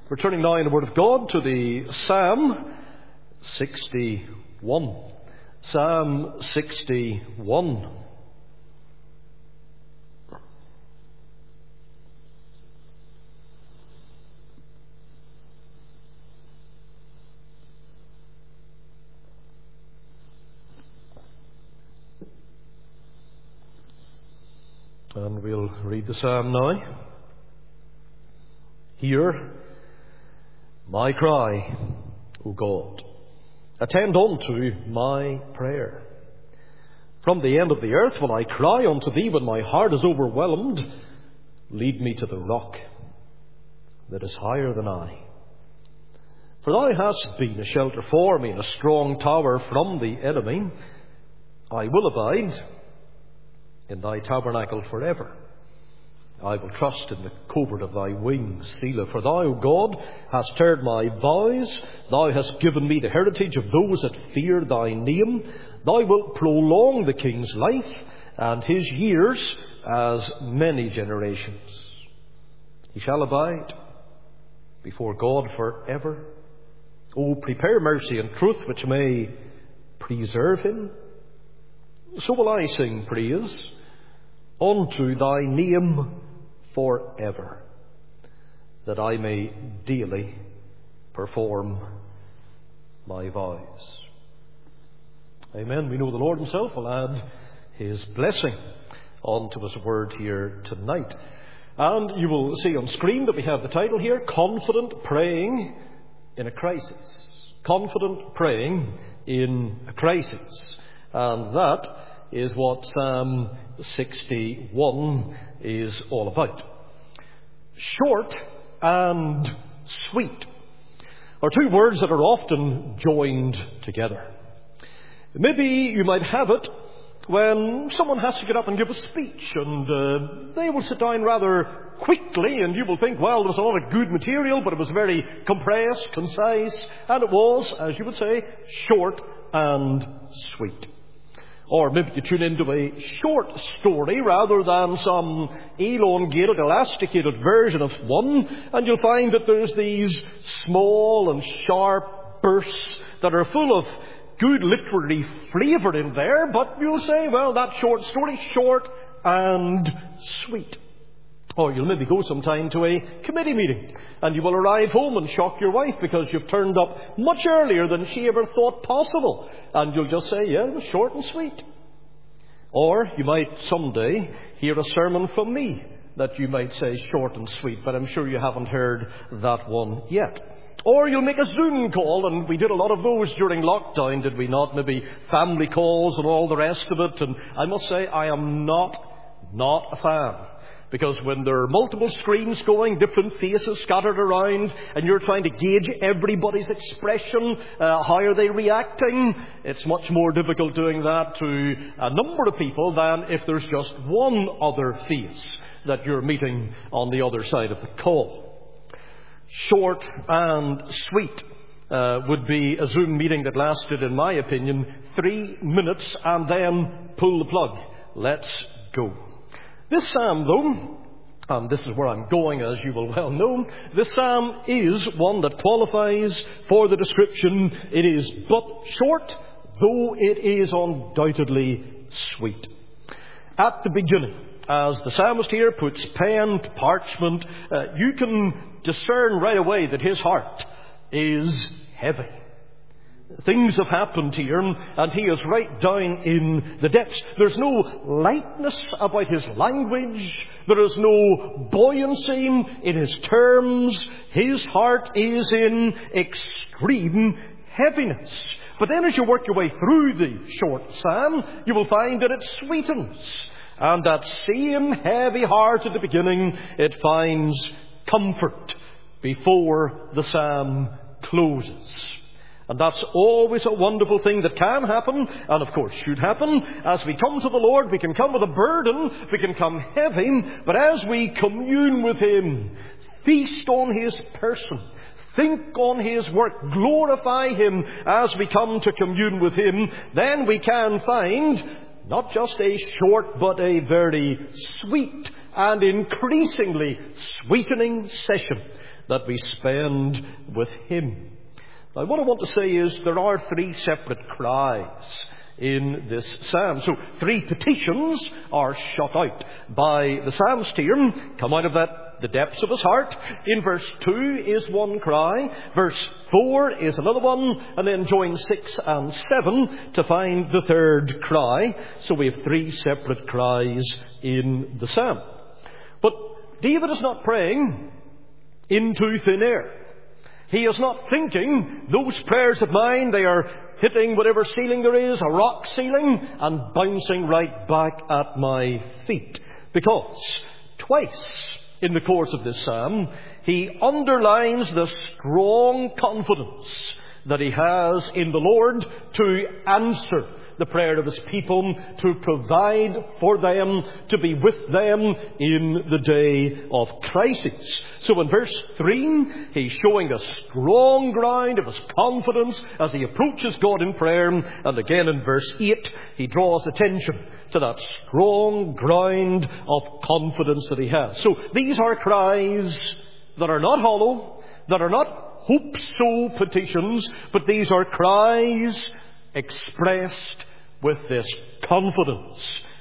We're turning now in the Word of God to the Psalm 61. Psalm 61. And we'll read the psalm now. Hear my cry, O God. Attend unto my prayer. From the end of the earth will I cry unto thee when my heart is overwhelmed. Lead me to the rock that is higher than I. For thou hast been a shelter for me and a strong tower from the enemy. I will abide in thy tabernacle forever. I will trust in the covert of thy wings, Selah. For thou, O God, hast heard my vows. Thou hast given me the heritage of those that fear thy name. Thou wilt prolong the king's life, and his years as many generations. He shall abide before God forever. O prepare mercy and truth, which may preserve him. So will I sing praise unto thy name forever, that I may daily perform my vows. Amen. We know the Lord himself will add his blessing onto his word here tonight. And you will see on screen that we have the title here, Confident Praying in a Crisis. Confident Praying in a Crisis. And that is what Psalm 61 is all about. Short and sweet are two words that are often joined together. Maybe you might have it when someone has to get up and give a speech, and they will sit down rather quickly, and you will think, well, there was a lot of good material, but it was very compressed, concise, and it was, as you would say, short and sweet. Or maybe you tune into a short story rather than some elongated, elasticated version of one, and you'll find that there's these small and sharp bursts that are full of good literary flavour in there, but you'll say, well, that short story, short and sweet. Or you'll maybe go sometime to a committee meeting, and you will arrive home and shock your wife because you've turned up much earlier than she ever thought possible. And you'll just say, yeah, it was short and sweet. Or you might someday hear a sermon from me that you might say short and sweet, but I'm sure you haven't heard that one yet. Or you'll make a Zoom call, and we did a lot of those during lockdown, did we not? Maybe family calls and all the rest of it. And I must say, I am not a fan. Because when there are multiple screens going, different faces scattered around, and you're trying to gauge everybody's expression, how are they reacting, it's much more difficult doing that to a number of people than if there's just one other face that you're meeting on the other side of the call. Short and sweet would be a Zoom meeting that lasted, in my opinion, 3 minutes, and then pull the plug. Let's go. This psalm, though, and this is where I'm going, as you will well know, this psalm is one that qualifies for the description. It is but short, though it is undoubtedly sweet. At the beginning, as the psalmist here puts pen to parchment, you can discern right away that his heart is heavy. Things have happened here, and he is right down in the depths. There's no lightness about his language. There is no buoyancy in his terms. His heart is in extreme heaviness. But then as you work your way through the short psalm, you will find that it sweetens. And that same heavy heart at the beginning, it finds comfort before the psalm closes. And that's always a wonderful thing that can happen, and of course should happen. As we come to the Lord, we can come with a burden, we can come heavy, but as we commune with him, feast on his person, think on his work, glorify him as we come to commune with him, then we can find not just a short but a very sweet and increasingly sweetening session that we spend with Him. Now, what I want to say is there are three separate cries in this psalm. So three petitions are shut out by the psalmist here, come out of the depths of his heart. In verse 2 is one cry, verse 4 is another one, and then join 6 and 7 to find the third cry. So we have three separate cries in the psalm. But David is not praying into thin air. He is not thinking, those prayers of mine, they are hitting whatever ceiling there is, a rock ceiling, and bouncing right back at my feet. Because twice in the course of this psalm, he underlines the strong confidence that he has in the Lord to answer the prayer of his people, to provide for them, to be with them in the day of crisis. So in verse 3, he's showing a strong ground of his confidence as he approaches God in prayer. And again in verse 8, he draws attention to that strong ground of confidence that he has. So these are cries that are not hollow, that are not hope-so petitions, but these are cries expressed with this confidence.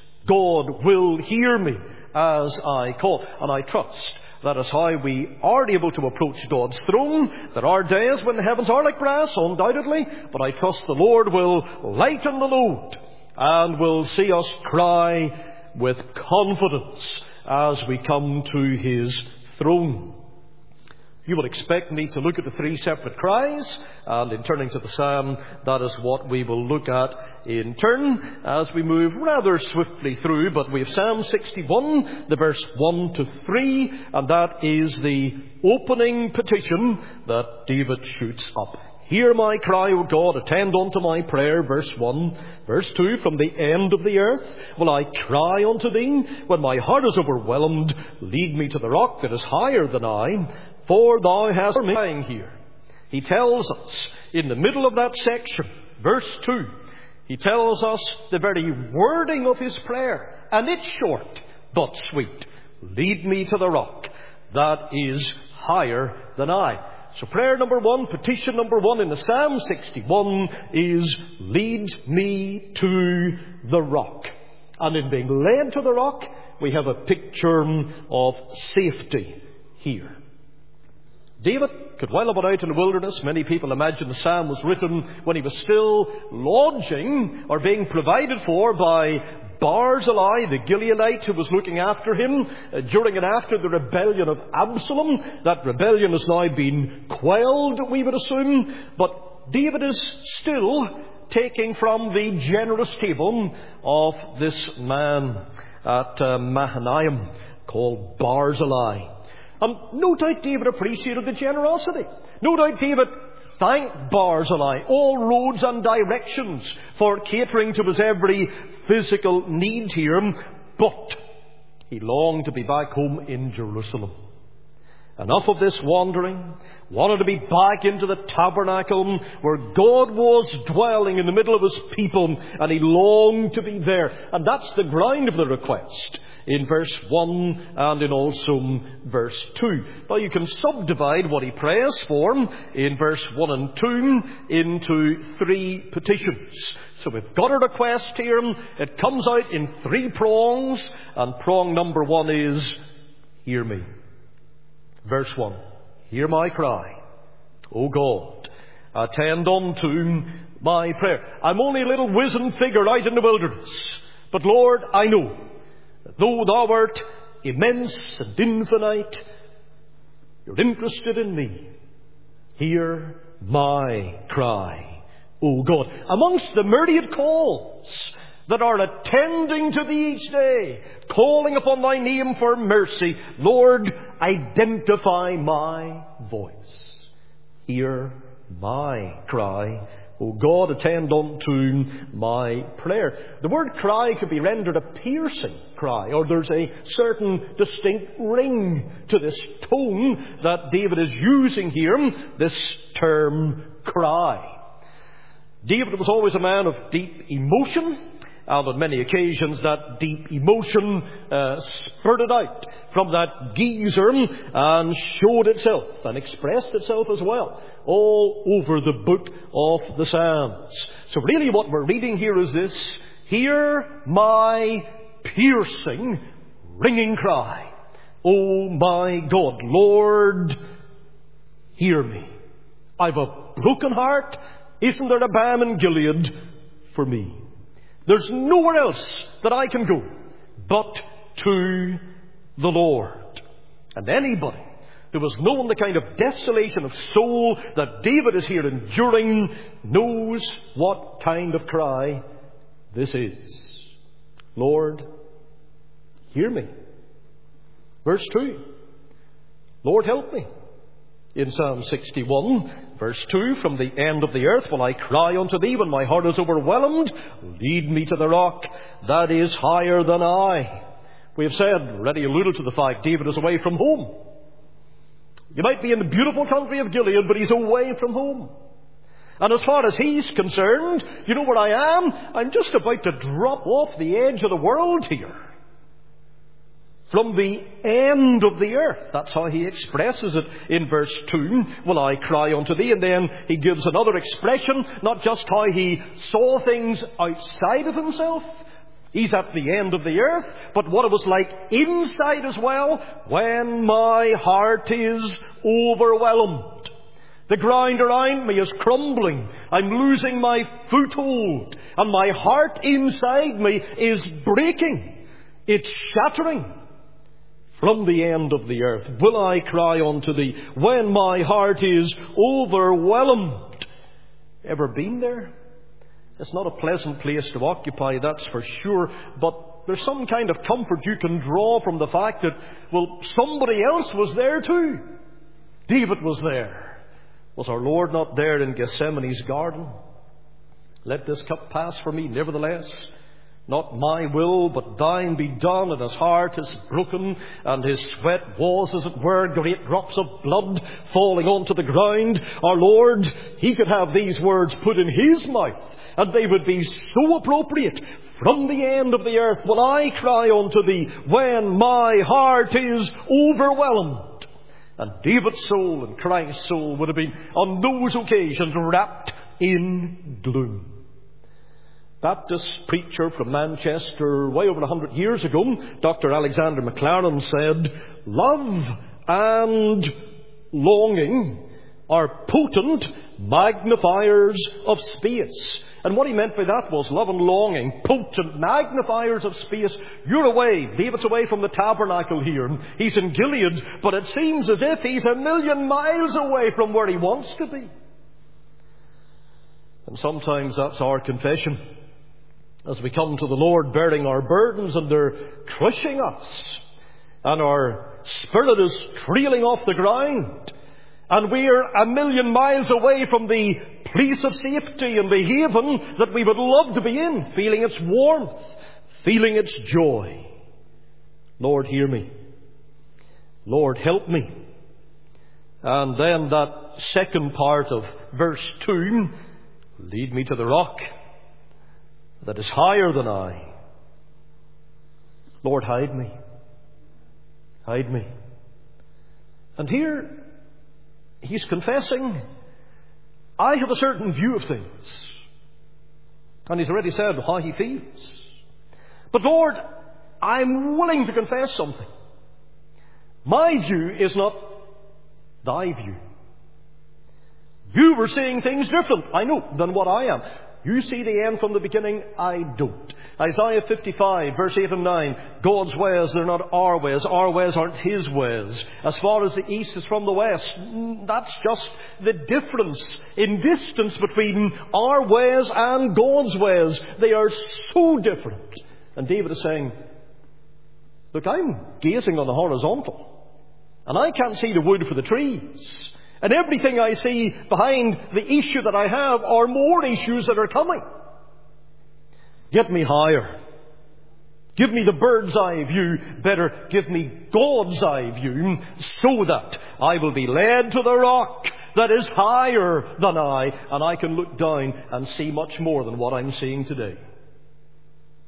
God will hear me as I call. And I trust that is how we are able to approach God's throne. There are days when the heavens are like brass, undoubtedly, but I trust the Lord will lighten the load and will see us cry with confidence as we come to His throne. You will expect me to look at the three separate cries, and in turning to the psalm, that is what we will look at in turn as we move rather swiftly through. But we have Psalm 61, the verse 1 to 3, and that is the opening petition that David shoots up. Hear my cry, O God, attend unto my prayer, verse 1. Verse 2, from the end of the earth will I cry unto thee. When my heart is overwhelmed, lead me to the rock that is higher than I. For thou hast me crying here. He tells us in the middle of that section, verse 2, he tells us the very wording of his prayer. And it's short, but sweet. Lead me to the rock that is higher than I. So prayer number 1, petition number 1 in the Psalm 61 is, lead me to the rock. And in being led to the rock, we have a picture of safety here. David could well have been out in the wilderness. Many people imagine the psalm was written when he was still lodging or being provided for by Barzillai, the Gileadite, who was looking after him during and after the rebellion of Absalom. That rebellion has now been quelled, we would assume. But David is still taking from the generous table of this man at Mahanaim called Barzillai. And no doubt David appreciated the generosity. No doubt David thanked Barzillai, all roads and directions, for catering to his every physical need here. But he longed to be back home in Jerusalem. Enough of this wandering. Wanted to be back into the tabernacle where God was dwelling in the middle of his people, and he longed to be there. And that's the ground of the request in verse 1 and in also verse 2. Now you can subdivide what he prays for in verse 1 and 2 into three petitions. So we've got a request here. It comes out in three prongs, and prong number 1 is, hear me. Verse 1, hear my cry, O God, attend unto my prayer. I'm only a little wizened figure out in the wilderness, but Lord, I know that though thou art immense and infinite, you're interested in me. Hear my cry, O God. Amongst the myriad calls that are attending to thee each day, calling upon thy name for mercy, Lord, identify my voice. Hear my cry, O God, attend unto my prayer. The word cry could be rendered a piercing cry, or there's a certain distinct ring to this tone that David is using here, this term cry. David was always a man of deep emotion. And on many occasions that deep emotion spurted out from that geezer and showed itself and expressed itself as well all over the book of the Psalms. So really what we're reading here is this: hear my piercing, ringing cry. Oh my God, Lord, hear me. I've a broken heart. Isn't there a balm in Gilead for me? There's nowhere else that I can go but to the Lord. And anybody who has known the kind of desolation of soul that David is here enduring knows what kind of cry this is. Lord, hear me. Verse 2. Lord, help me. In Psalm 61, verse 2, from the end of the earth will I cry unto thee when my heart is overwhelmed. Lead me to the rock that is higher than I. We have said, already alluded to the fact, David is away from home. You might be in the beautiful country of Gilead, but he's away from home. And as far as he's concerned, you know where I am? I'm just about to drop off the edge of the world here. From the end of the earth. That's how he expresses it in verse 2. Will I cry unto thee? And then he gives another expression, not just how he saw things outside of himself. He's at the end of the earth, but what it was like inside as well, when my heart is overwhelmed. The ground around me is crumbling. I'm losing my foothold. And my heart inside me is breaking. It's shattering. From the end of the earth will I cry unto thee when my heart is overwhelmed. Ever been there? It's not a pleasant place to occupy, that's for sure. But there's some kind of comfort you can draw from the fact that, well, somebody else was there too. David was there. Was our Lord not there in Gethsemane's garden? Let this cup pass from me, nevertheless. Not my will, but thine be done. And his heart is broken, and his sweat was, as it were, great drops of blood falling onto the ground. Our Lord, he could have these words put in his mouth, and they would be so appropriate. From the end of the earth will I cry unto thee when my heart is overwhelmed. And David's soul and Christ's soul would have been on those occasions wrapped in gloom. Baptist preacher from Manchester way over 100 years ago, Dr. Alexander Maclaren, said, love and longing are potent magnifiers of space. And what he meant by that was love and longing, potent magnifiers of space. You're away. David's away from the tabernacle here. He's in Gilead, but it seems as if he's 1,000,000 miles away from where he wants to be. And sometimes that's our confession. As we come to the Lord bearing our burdens and they're crushing us, and our spirit is trailing off the ground, and we're 1,000,000 miles away from the place of safety and the haven that we would love to be in, feeling its warmth, feeling its joy. Lord, hear me. Lord, help me. And then that second part of verse 2, lead me to the rock that is higher than I. Lord, hide me. Hide me. And here, he's confessing, I have a certain view of things. And he's already said how he feels. But Lord, I'm willing to confess something. My view is not thy view. You were seeing things different, I know, than what I am. You see the end from the beginning, I don't. Isaiah 55, verse 8 and 9. God's ways, they're not our ways. Our ways aren't his ways. As far as the east is from the west, that's just the difference in distance between our ways and God's ways. They are so different. And David is saying, look, I'm gazing on the horizontal, and I can't see the wood for the trees. And everything I see behind the issue that I have are more issues that are coming. Get me higher. Give me the bird's eye view. Better give me God's eye view, so that I will be led to the rock that is higher than I, and I can look down and see much more than what I'm seeing today.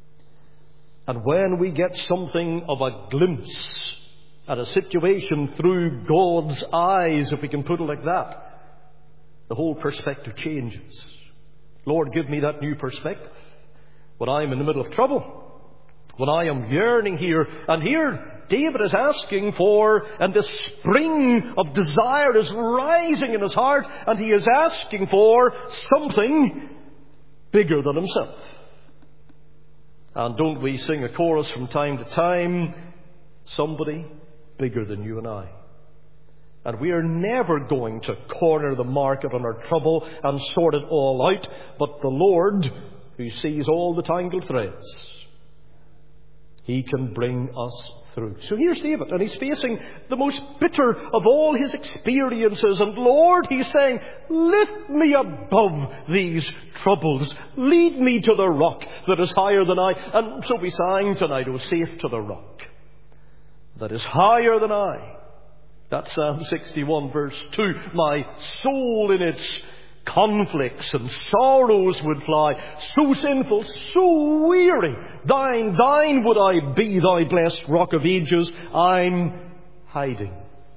And when we get something of a glimpse at a situation through God's eyes, if we can put it like that, the whole perspective changes. Lord, give me that new perspective. When I'm in the middle of trouble, when I am yearning here, and here David is asking for, and the spring of desire is rising in his heart, and he is asking for something bigger than himself. And don't we sing a chorus from time to time, somebody bigger than you and I? And we are never going to corner the market on our trouble and sort it all out, but the Lord, who sees all the tangled threads, He can bring us through. So here's David, and he's facing the most bitter of all his experiences. And Lord, he's saying, lift me above these troubles. Lead me to the rock that is higher than I. And so we sang tonight, "O safe to the rock that is higher than I." That's Psalm 61 verse 2. My soul in its conflicts and sorrows would fly, so sinful, so weary. Thine would I be, thy blessed rock of ages. I'm hiding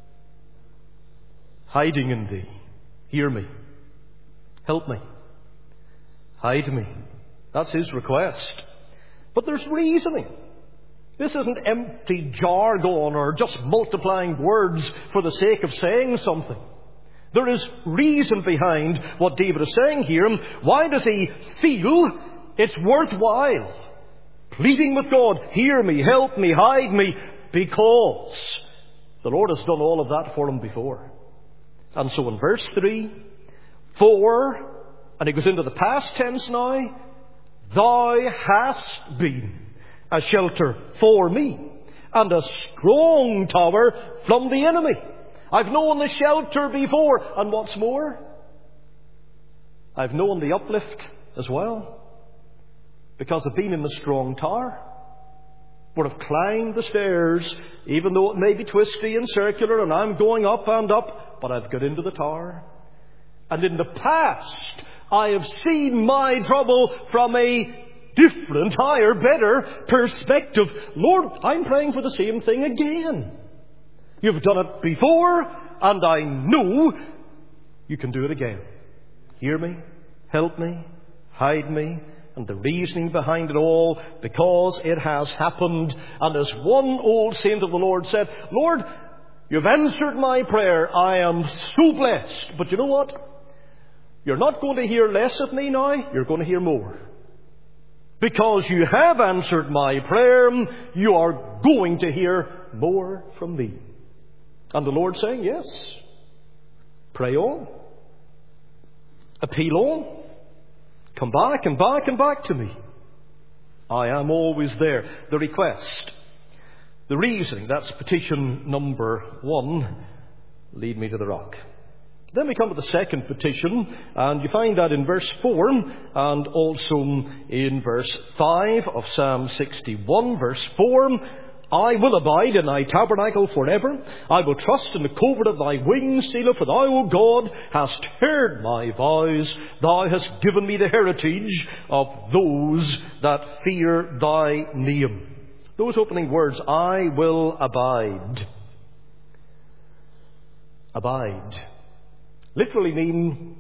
in thee. Hear me. Help me. Hide me. That's his request. But there's reasoning. This isn't empty jargon or just multiplying words for the sake of saying something. There is reason behind what David is saying here. Why does he feel it's worthwhile pleading with God, hear me, help me, hide me? Because the Lord has done all of that for him before. And so in verse 3, 4, and he goes into the past tense now, thou hast been a shelter for me and a strong tower from the enemy. I've known the shelter before, and what's more, I've known the uplift as well, because I've been in the strong tower, where I've climbed the stairs, even though it may be twisty and circular, and I'm going up and up, but I've got into the tower. And in the past, I have seen my trouble from a different, higher, better perspective. Lord, I'm praying for the same thing again. You've done it before, and I know you can do it again. Hear me, help me, hide me, and the reasoning behind it all, because it has happened. And as one old saint of the Lord said, Lord, you've answered my prayer. I am so blessed. But you know what? You're not going to hear less of me now. You're going to hear more. Because you have answered my prayer, you are going to hear more from me. And the Lord's saying, yes, pray on, appeal on, come back and back and back to me. I am always there. The request, the reasoning, that's petition number 1, lead me to the rock. Then we come to the second petition, and you find that in verse 4 and also in verse 5 of Psalm 61, verse 4. I will abide in thy tabernacle forever. I will trust in the covert of thy wings, Selah, for thou, O God, hast heard my vows. Thou hast given me the heritage of those that fear thy name. Those opening words, I will abide. Abide literally mean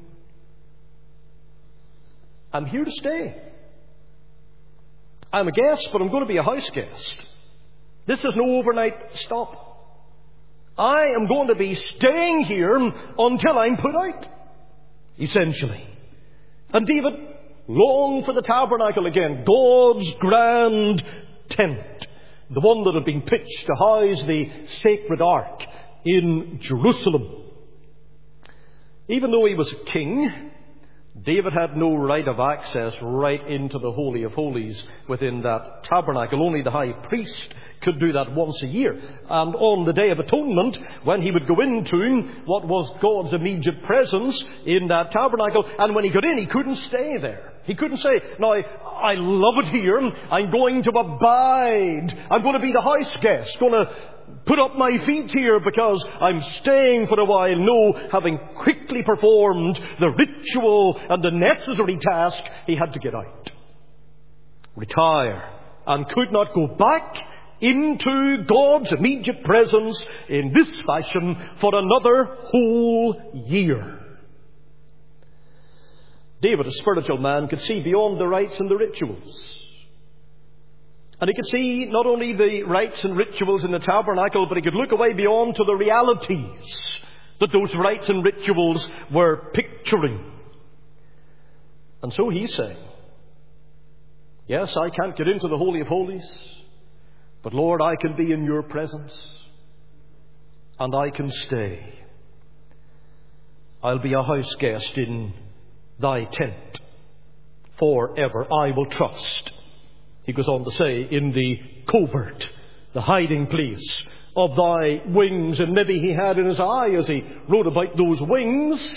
I'm here to stay. I'm a guest, but I'm going to be a house guest. This is no overnight stop. I am going to be staying here until I'm put out, essentially. And David longed for the tabernacle again, God's grand tent, the one that had been pitched to house the sacred ark in Jerusalem. Even though he was a king, David had no right of access right into the Holy of Holies within that tabernacle. Only the high priest could do that once a year. And on the Day of Atonement, when he would go into what was God's immediate presence in that tabernacle, and when he got in, he couldn't stay there. He couldn't say, now, I love it here. I'm going to abide. I'm going to be the house guest. Going to put up my feet here because I'm staying for a while. No, having quickly performed the ritual and the necessary task, he had to get out. Retire and could not go back into God's immediate presence in this fashion for another whole year. David, a spiritual man, could see beyond the rites and the rituals. And he could see not only the rites and rituals in the tabernacle, but he could look away beyond to the realities that those rites and rituals were picturing. And so he's saying, yes, I can't get into the Holy of Holies, but Lord, I can be in your presence, and I can stay. I'll be a house guest in thy tent forever. I will trust, he goes on to say, in the covert, the hiding place of thy wings. And maybe he had in his eye, as he wrote about those wings,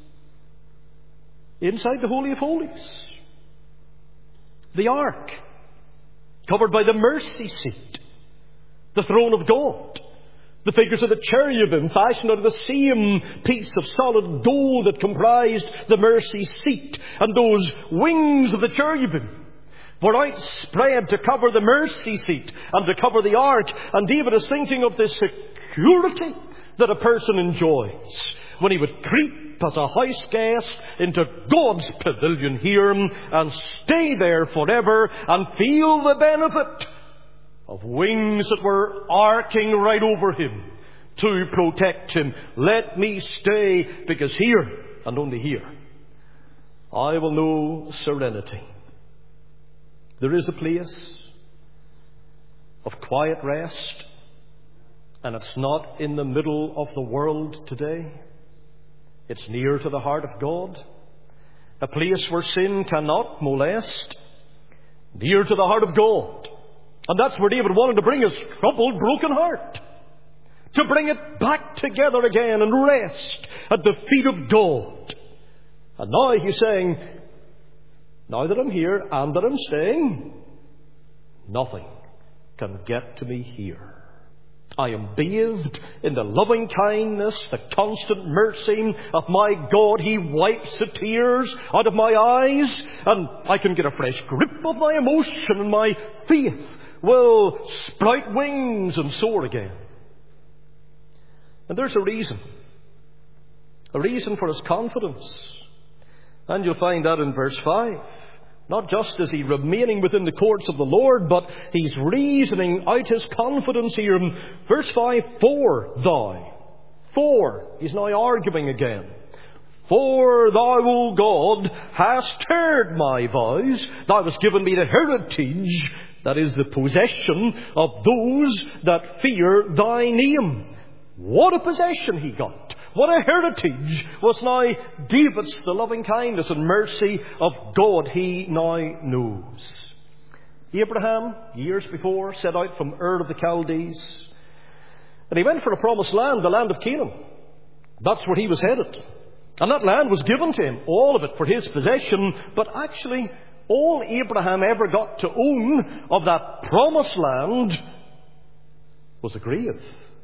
inside the Holy of Holies, the ark, covered by the mercy seat, the throne of God, the figures of the cherubim fashioned out of the same piece of solid gold that comprised the mercy seat. And those wings of the cherubim were outspread to cover the mercy seat and to cover the ark. And David is thinking of the security that a person enjoys when he would creep as a house guest into God's pavilion here and stay there forever and feel the benefit of wings that were arcing right over him to protect him. Let me stay, because here, and only here, I will know serenity. There is a place of quiet rest, and it's not in the middle of the world today. It's near to the heart of God. A place where sin cannot molest. Near to the heart of God. And that's where David wanted to bring his troubled, broken heart. To bring it back together again and rest at the feet of God. And now he's saying, now that I'm here and that I'm staying, nothing can get to me here. I am bathed in the loving kindness, the constant mercy of my God. He wipes the tears out of my eyes, and I can get a fresh grip of my emotion, and my faith will sprout wings and soar again. And there's a reason for his confidence. And you'll find that in verse 5. Not just is he remaining within the courts of the Lord, but he's reasoning out his confidence here. In verse 5, he's now arguing again. For thou, O God, hast heard my voice. Thou hast given me the heritage, that is the possession of those that fear thy name. What a possession he got. What a heritage was now David's, the loving kindness and mercy of God he now knows. Abraham, years before, set out from Ur of the Chaldees, and he went for a promised land, the land of Canaan. That's where he was headed. And that land was given to him, all of it for his possession, but actually all Abraham ever got to own of that promised land was a grave.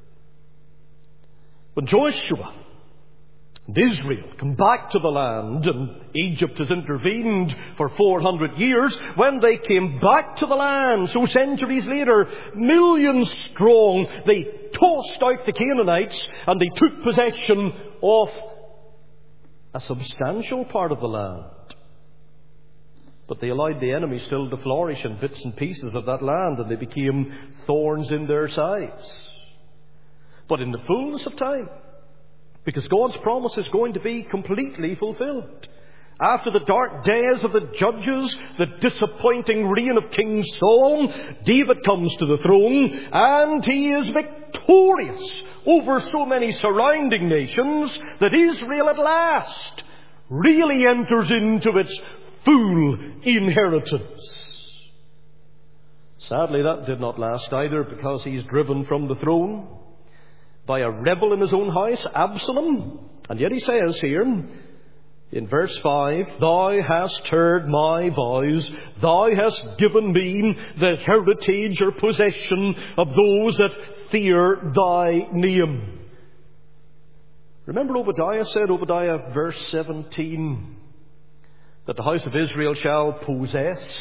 When Joshua and Israel come back to the land, and Egypt has intervened for 400 years, when they came back to the land, so centuries later, millions strong, they tossed out the Canaanites and they took possession of a substantial part of the land. But they allowed the enemy still to flourish in bits and pieces of that land, and they became thorns in their sides. But in the fullness of time, because God's promise is going to be completely fulfilled. After the dark days of the judges, the disappointing reign of King Saul, David comes to the throne, and he is victorious over so many surrounding nations that Israel at last really enters into its full inheritance. Sadly, that did not last either, because he's driven from the throne by a rebel in his own house, Absalom. And yet he says here in verse 5, thou hast heard my voice, thou hast given me the heritage or possession of those that fear thy name. Remember Obadiah said, verse 17, that the house of Israel shall possess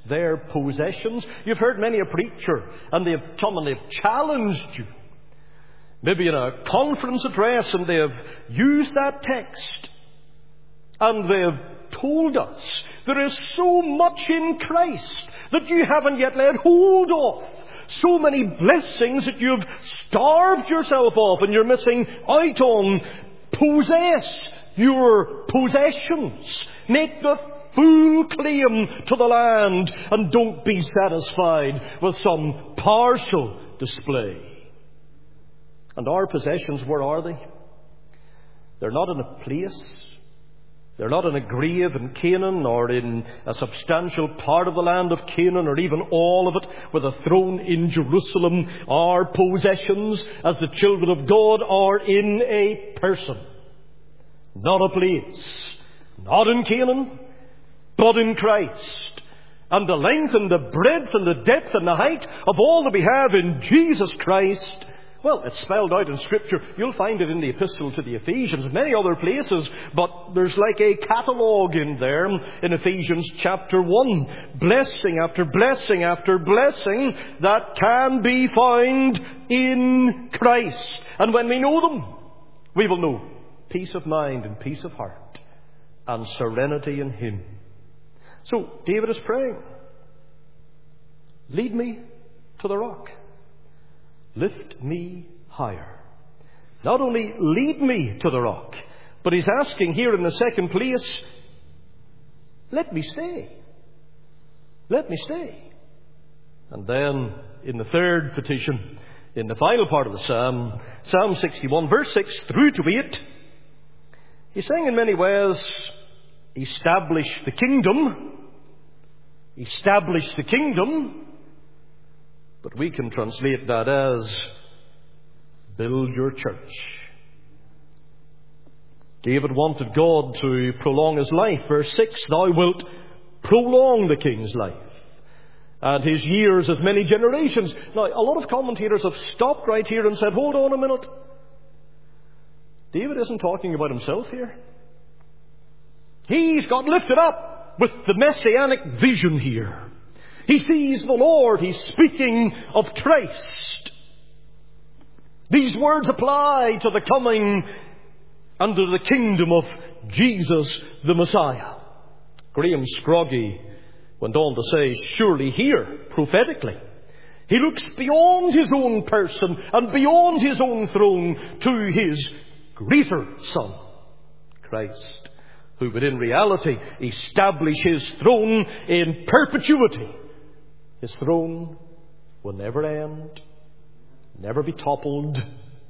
their possessions. You've heard many a preacher, and they've come and they've challenged you, maybe in a conference address, and they have used that text, and they have told us there is so much in Christ that you haven't yet laid hold of. So many blessings that you've starved yourself of and you're missing out on. Possess your possessions. Make the full claim to the land, and don't be satisfied with some partial display. And our possessions, where are they? They're not in a place. They're not in a grave in Canaan, or in a substantial part of the land of Canaan, or even all of it with a throne in Jerusalem. Our possessions as the children of God are in a person, not a place. Not in Canaan, but in Christ. And the length and the breadth and the depth and the height of all that we have in Jesus Christ, well, it's spelled out in Scripture. You'll find it in the Epistle to the Ephesians, many other places, but there's like a catalogue in there in Ephesians chapter 1. Blessing after blessing after blessing that can be found in Christ. And when we know them, we will know peace of mind and peace of heart and serenity in Him. So David is praying, lead me to the rock. Lift me higher. Not only lead me to the rock, but he's asking here in the second place, let me stay. Let me stay. And then in the third petition, in the final part of the Psalm, Psalm 61, verse 6 through to 8, he's saying in many ways, establish the kingdom. Establish the kingdom. But we can translate that as build your church. David wanted God to prolong his life. Verse 6, thou wilt prolong the king's life, and his years as many generations. Now, a lot of commentators have stopped right here and said, hold on a minute. David isn't talking about himself here. He's got lifted up with the messianic vision here. He sees the Lord. He's speaking of Christ. These words apply to the coming and to the kingdom of Jesus the Messiah. Graham Scroggie went on to say, surely here, prophetically, he looks beyond his own person and beyond his own throne to his greater Son, Christ, who would in reality establish his throne in perpetuity. His throne will never end, never be toppled,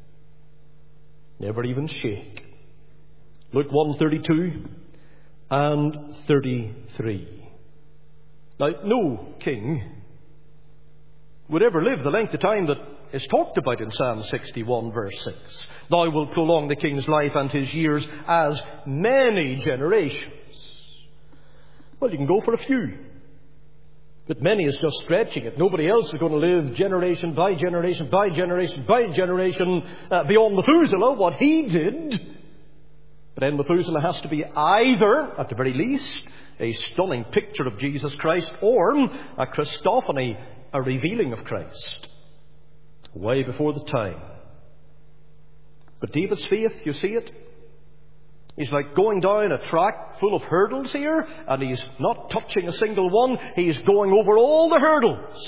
never even shake. Luke 1:32 and 33. Now, no king would ever live the length of time that is talked about in Psalm 61 verse 6. Thou wilt prolong the king's life and his years as many generations. Well, you can go for a few. But many is just stretching it. Nobody else is going to live generation by generation by generation by generation beyond Methuselah, what he did. But then Methuselah has to be either, at the very least, a stunning picture of Jesus Christ, or a Christophany, a revealing of Christ, way before the time. But David's faith, you see it? He's like going down a track full of hurdles here, and he's not touching a single one. He's going over all the hurdles,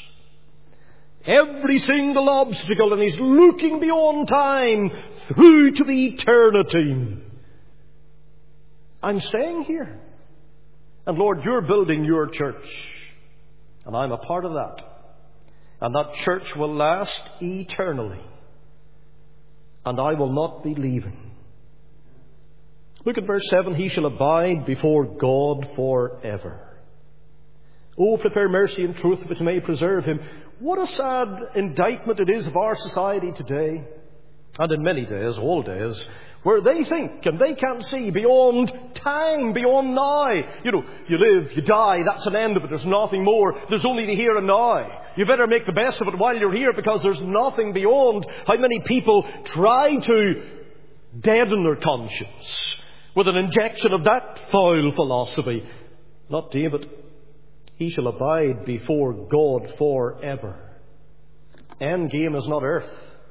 every single obstacle, and he's looking beyond time through to the eternity. I'm staying here. And Lord, you're building your church, and I'm a part of that. And that church will last eternally. And I will not be leaving. Look at verse 7. He shall abide before God forever. Oh, prepare mercy and truth which may preserve him. What a sad indictment it is of our society today, and in many days, all days, where they think and they can't see beyond time, beyond now. You know, you live, you die, that's an end of it. There's nothing more. There's only the here and now. You better make the best of it while you're here, because there's nothing beyond. How many people try to deaden their conscience with an injection of that foul philosophy? Not David. He shall abide before God forever. End game is not earth.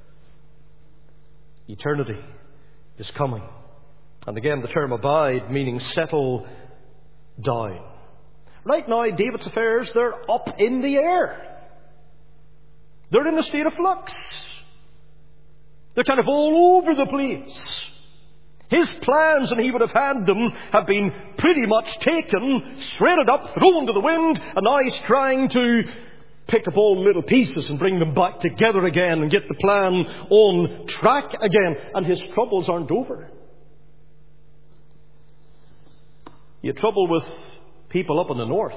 Eternity is coming. And again, the term abide meaning settle down. Right now, David's affairs, they're up in the air. They're in a state of flux. They're kind of all over the place. His plans, and he would have had them, have been pretty much taken, shredded up, thrown to the wind, and now he's trying to pick up all little pieces and bring them back together again and get the plan on track again. And his troubles aren't over. He had trouble with people up in the north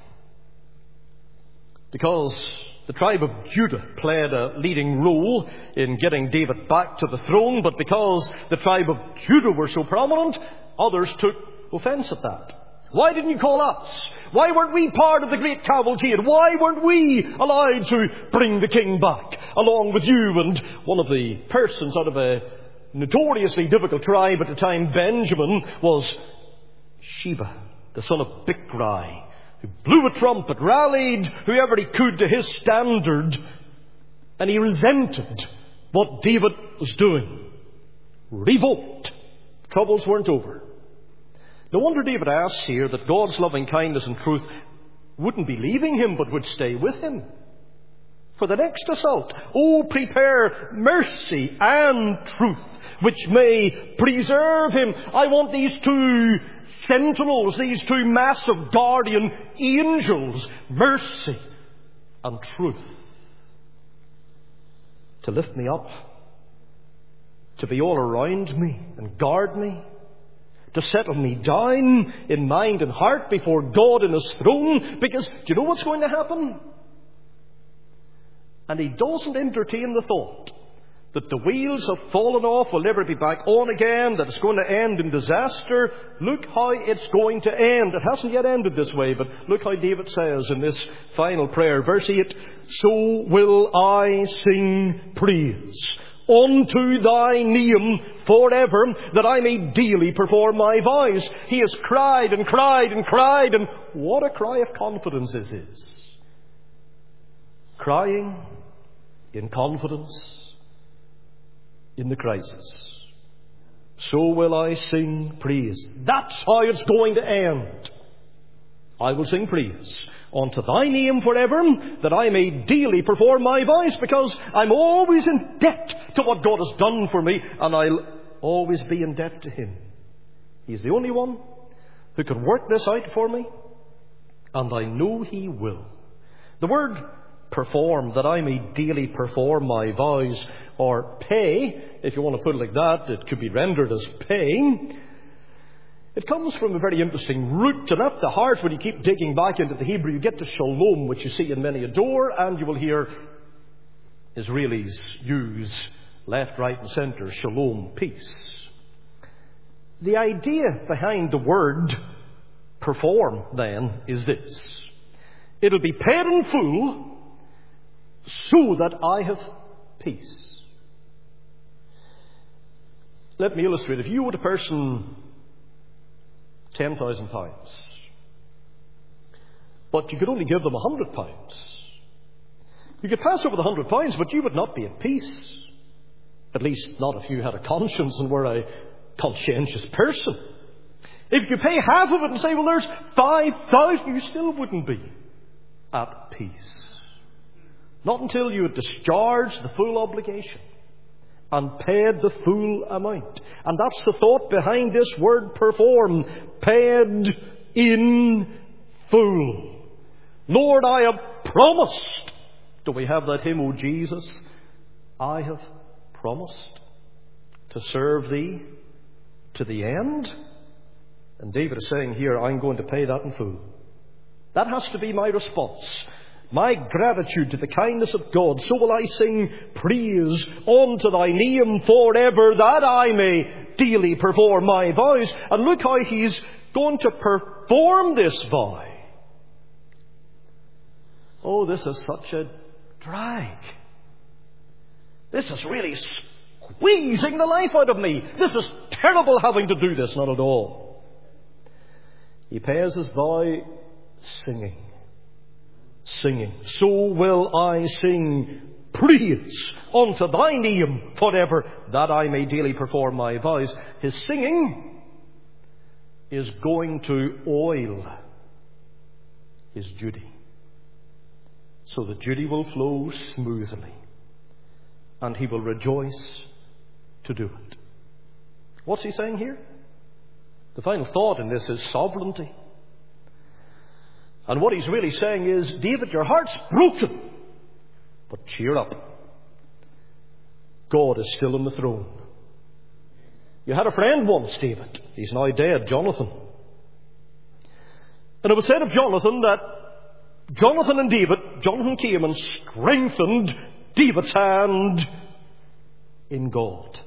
because the tribe of Judah played a leading role in getting David back to the throne, but because the tribe of Judah were so prominent, others took offense at that. Why didn't you call us? Why weren't we part of the great cavalcade? Why weren't we allowed to bring the king back along with you? And one of the persons out of a notoriously difficult tribe at the time, Benjamin, was Sheba, the son of Bichri, who blew a trumpet, rallied whoever he could to his standard, and he resented what David was doing. Revolt. Troubles weren't over. No wonder David asks here that God's loving kindness and truth wouldn't be leaving him, but would stay with him for the next assault. Oh, prepare mercy and truth, which may preserve him. I want these two sentinels, these two massive guardian angels, mercy and truth, to lift me up, to be all around me and guard me, to settle me down in mind and heart before God in His throne. Because do you know what's going to happen? And he doesn't entertain the thought that the wheels have fallen off, will never be back on again, that it's going to end in disaster. Look how it's going to end. It hasn't yet ended this way, but look how David says in this final prayer, verse 8, "So will I sing praise unto thy name forever, that I may daily perform my vows." He has cried and cried and cried, and what a cry of confidence this is. Crying in confidence in the crisis. So will I sing praise. That's how it's going to end. I will sing praise unto thy name forever, that I may daily perform my vows, because I'm always in debt to what God has done for me, and I'll always be in debt to Him. He's the only one who can work this out for me, and I know He will. The word perform, that I may daily perform my vows, or pay, if you want to put it like that, it could be rendered as paying. It comes from a very interesting root, and at the heart, when you keep digging back into the Hebrew, you get to shalom, which you see in many a door, and you will hear Israelis use left, right and centre, shalom, peace. The idea behind the word perform, then, is this: it'll be paid in full so that I have peace. Let me illustrate. If you owed a person £10,000, but you could only give them £100, you could pass over the £100, but you would not be at peace. At least not if you had a conscience and were a conscientious person. If you pay half of it and say, well, there's 5,000, you still wouldn't be at peace. Not until you had discharged the full obligation and paid the full amount. And that's the thought behind this word perform. Paid in full. Lord, I have promised. Do we have that hymn, O Jesus? I have promised to serve Thee to the end. And David is saying here, I'm going to pay that in full. That has to be my response. My gratitude to the kindness of God. So will I sing praise unto thy name forever, that I may daily perform my vows. And look how he's going to perform this vow. Oh, this is such a drag. This is really squeezing the life out of me. This is terrible having to do this. Not at all. He pays his vow singing. singing. So will I sing praise unto thy name forever, that I may daily perform my vows. His singing is going to oil his duty, so the duty will flow smoothly, and he will rejoice to do it. What's he saying here? The final thought in this is sovereignty. And what he's really saying is, David, your heart's broken, but cheer up. God is still on the throne. You had a friend once, David. He's now dead, Jonathan. And it was said of Jonathan that Jonathan came and strengthened David's hand in God.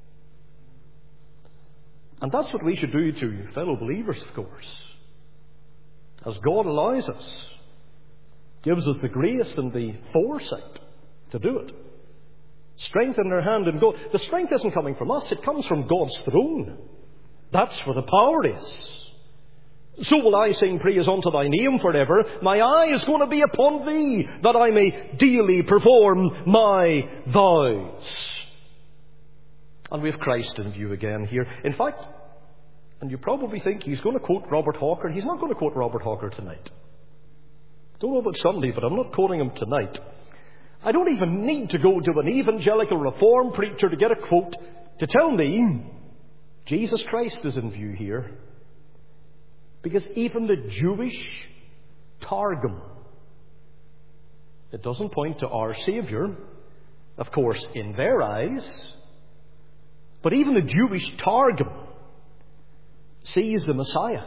And that's what we should do to fellow believers, of course. As God allows us, gives us the grace and the foresight to do it. Strengthen our hand in God. The strength isn't coming from us, it comes from God's throne. That's where the power is. So will I sing praise unto thy name forever. My eye is going to be upon thee, that I may daily perform my vows. And we have Christ in view again here. In fact, and you probably think he's going to quote Robert Hawker. He's not going to quote Robert Hawker tonight. Don't know about Sunday, but I'm not quoting him tonight. I don't even need to go to an evangelical reform preacher to get a quote to tell me Jesus Christ is in view here. Because even the Jewish Targum, it doesn't point to our Saviour, of course, in their eyes. But even the Jewish Targum sees the Messiah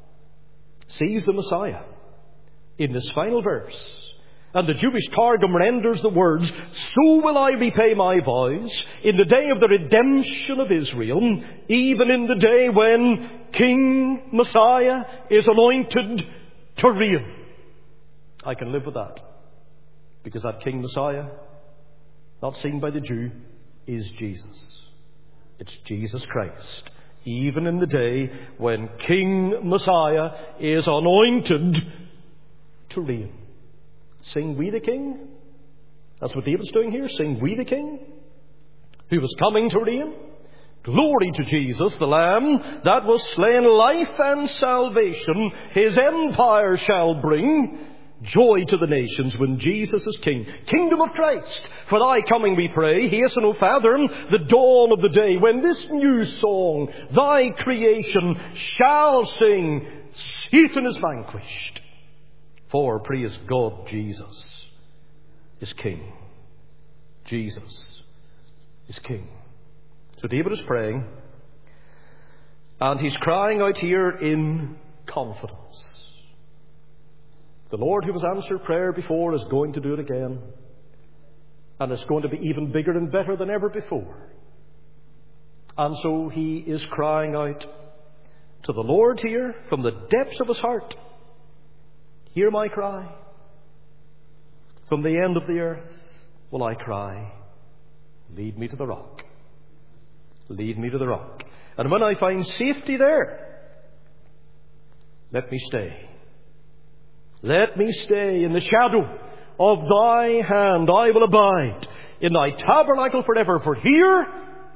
in this final verse. And the Jewish Targum renders the words, so will I repay my vows in the day of the redemption of Israel, even in the day when King Messiah is anointed to reign. I can live with that, because that King Messiah, not seen by the Jew, is Jesus. It's Jesus Christ. Even in the day when King Messiah is anointed to reign. Sing we the King? That's what David's doing here. Sing we the King, who was coming to reign. Glory to Jesus, the Lamb that was slain, life and salvation his empire shall bring. Joy to the nations when Jesus is King. Kingdom of Christ, for thy coming we pray. Hasten, O Father, the dawn of the day, when this new song thy creation shall sing. Satan is vanquished. For, praise God, Jesus is King. Jesus is King. So David is praying, and he's crying out here in confidence. The Lord who has answered prayer before is going to do it again. And it's going to be even bigger and better than ever before. And so he is crying out to the Lord here from the depths of his heart. Hear my cry. From the end of the earth will I cry. Lead me to the rock. Lead me to the rock. And when I find safety there, let me stay. Let me stay in the shadow of thy hand. I will abide in thy tabernacle forever. For here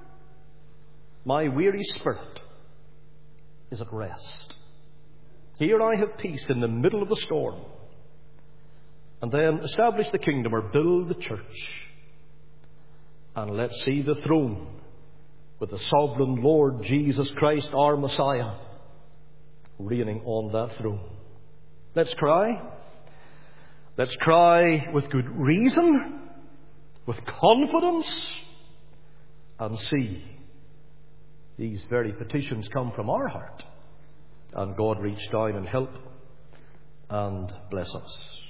my weary spirit is at rest. Here I have peace in the middle of the storm. And then establish the kingdom, or build the church. And let's see the throne with the sovereign Lord Jesus Christ, our Messiah, reigning on that throne. Let's cry. Let's cry with good reason, with confidence, and see these very petitions come from our heart. And God reach down and help and bless us.